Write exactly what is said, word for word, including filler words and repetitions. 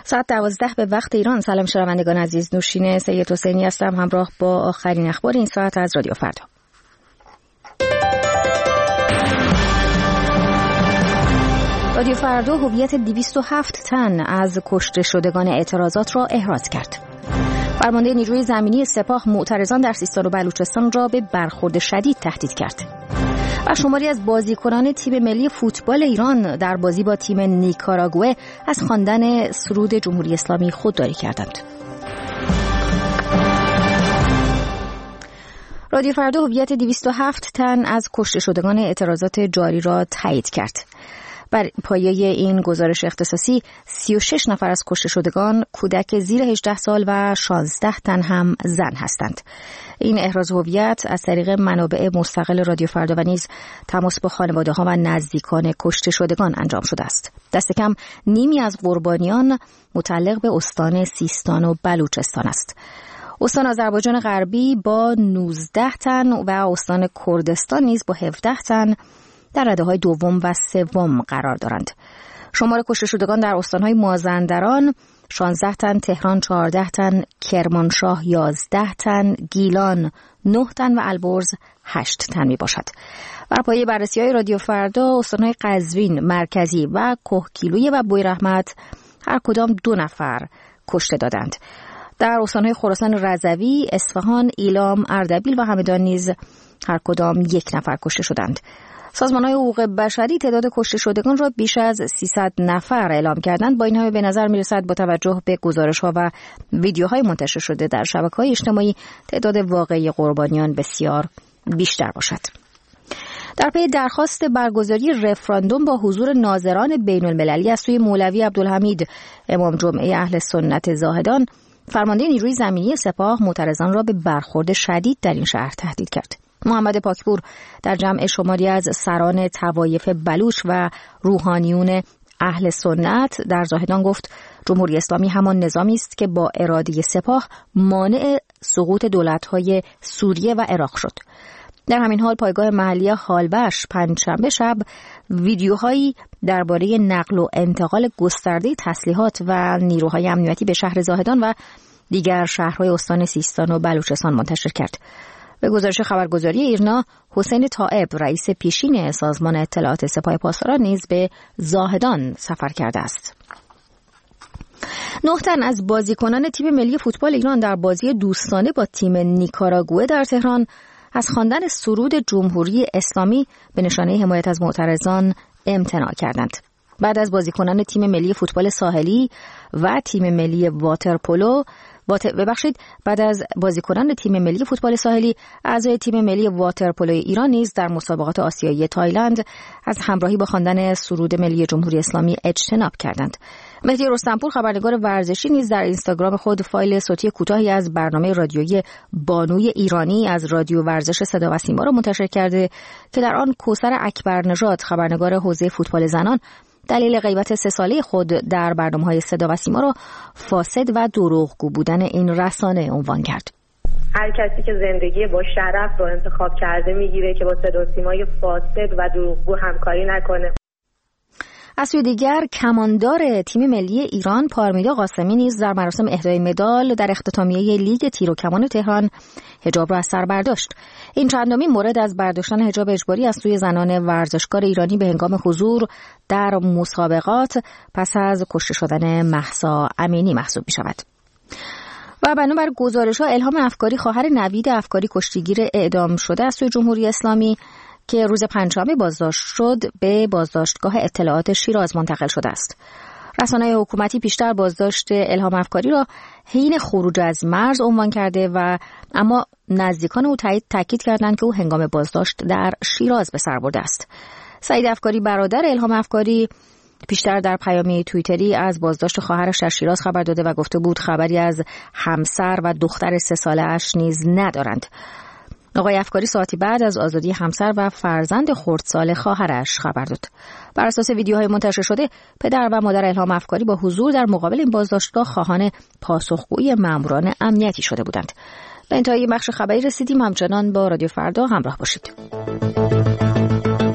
ساعت دوازده به وقت ایران. سلام شنوندگان عزیز، نوشین سید حسینی هستم همراه با آخرین اخبار این ساعت از رادیو فردا. رادیو فردا هویت دویست و هفت تن از کشته شدگان اعتراضات را احراز کرد. فرمانده نیروی زمینی سپاه معترضان در سیستان و بلوچستان را به برخورد شدید تهدید کرد. و شماری از بازیکنان تیم ملی فوتبال ایران در بازی با تیم نیکاراگوئه از خواندن سرود جمهوری اسلامی خودداری کردند. رادیو فردا هویت دویست و هفت تن از کشته شدگان اعتراضات جاری را تایید کرد. بر پایه این گزارش اختصاصی سی و شش نفر از کشته شدگان کودک زیر هجده سال و شانزده تن هم زن هستند. این احراز هویت از طریق منابع مستقل رادیو فردا و نیز تماس با خانواده‌ها و نزدیکان کشته شدگان انجام شده است. دست کم نیمی از قربانیان متعلق به استان سیستان و بلوچستان است. استان آذربایجان غربی با نوزده تن و استان کردستان نیز با هفده تن در رده‌های دوم و سوم قرار دارند. شمار کشته شدگان در استان‌های مازندران شانزده تن، تهران چهارده تن، کرمانشاه یازده تن، گیلان نه تن و البرز هشت تن میباشد. بر پایه بررسی‌های رادیو فردا استان‌های قزوین مرکزی و کهگیلویه و بویراحمد هر کدام دو نفر کشته دادند. در استان‌های خراسان رضوی، اصفهان، ایلام، اردبیل و همدان نیز هر کدام یک نفر کشته شدند. سازمان‌های حقوق بشری تعداد کشته شدگان را بیش از سیصد نفر اعلام کردند. با این همه به نظر می‌رسد با توجه به گزارش‌ها و ویدیوهای منتشر شده در شبکه‌های اجتماعی تعداد واقعی قربانیان بسیار بیشتر باشد. در پی درخواست برگزاری رفراندوم با حضور ناظران بین‌المللی از سوی مولوی عبدالحمید امام جمعه اهل سنت زاهدان، فرمانده نیروی زمینی سپاه معترضان را به برخورد شدید در این شهر تهدید کرد. محمد پاکپور در جمع شماری از سران طوایف بلوچ و روحانیون اهل سنت در زاهدان گفت جمهوری اسلامی همان نظامی است که با اراده سپاه مانع سقوط دولت‌های سوریه و عراق شد. در همین حال پایگاه محلی هالبش پنجشنبه شب ویدیوهایی درباره نقل و انتقال گسترده تسلیحات و نیروهای امنیتی به شهر زاهدان و دیگر شهرهای استان سیستان و بلوچستان منتشر کرد. به گزارش خبرگزاری ایرنا، حسین طائب رئیس پیشین سازمان اطلاعات سپاه پاسداران نیز به زاهدان سفر کرده است. نه تن از بازیکنان تیم ملی فوتبال ایران در بازی دوستانه با تیم نیکاراگوئه در تهران از خواندن سرود جمهوری اسلامی به نشانه حمایت از معترضان امتناع کردند. بعد از بازیکنان تیم ملی فوتبال ساحلی و تیم ملی واترپولو ببخشید بعد از بازیکنان تیم ملی فوتبال ساحلی، اعضای تیم ملی واترپولو ایران نیز در مسابقات آسیایی تایلند از همراهی با خواندن سرود ملی جمهوری اسلامی اجتناب کردند. مهدی رستمپور خبرنگار ورزشی نیز در اینستاگرام خود فایل صوتی کوتاهی از برنامه رادیویی بانوی ایرانی از رادیو ورزش صدا و سیما را منتشر کرده که در آن کوثر اکبرنژاد خبرنگار حوزه فوتبال زنان دلیل غیبت سه ساله خود در برنامه‌های صدا و سیما را فاسد و دروغگو بودن این رسانه عنوان کرد. هر کسی که زندگی با شرف رو انتخاب کرده میگیره که با صدا و سیمای فاسد و دروغگو همکاری نکنه. از سوی دیگر کماندار تیم ملی ایران پارمیدا قاسمی نیز در مراسم اهدای مدال در اختتامیه لیگ تیر و کمان تهران حجاب را از سر برداشت. این چندمین مورد از برداشتن حجاب اجباری از سوی زنان ورزشکار ایرانی به هنگام حضور در مسابقات پس از کشته شدن مهسا امینی محسوب می شود. و بنابر گزارش‌ها الهام افکاری خواهر نوید افکاری کشتیگیر اعدام شده از سوی جمهوری اسلامی که روز پنجشنبه بازداشت شد به بازداشتگاه اطلاعات شیراز منتقل شده است. رسانه‌های حکومتی پیشتر بازداشت الهام افکاری را حین خروج از مرز عنوان کرده و اما نزدیکان او تاکید کردند که او هنگام بازداشت در شیراز به سر برده است. سعید افکاری برادر الهام افکاری پیشتر در پیامی توییتری از بازداشت خواهرش در شیراز خبر داده و گفته بود خبری از همسر و دختر سه ساله اش نیز ندارند. آقای افکاری ساعتی بعد از آزادی همسر و فرزند خردسال خواهرش خبر داد. بر اساس ویدیوهای منتشر شده، پدر و مادر الهام افکاری با حضور در مقابل این بازداشتگاه خواهان پاسخگویی ماموران امنیتی شده بودند. به انتهای بخش خبری رسیدیم. همچنان با رادیو فردا همراه باشید.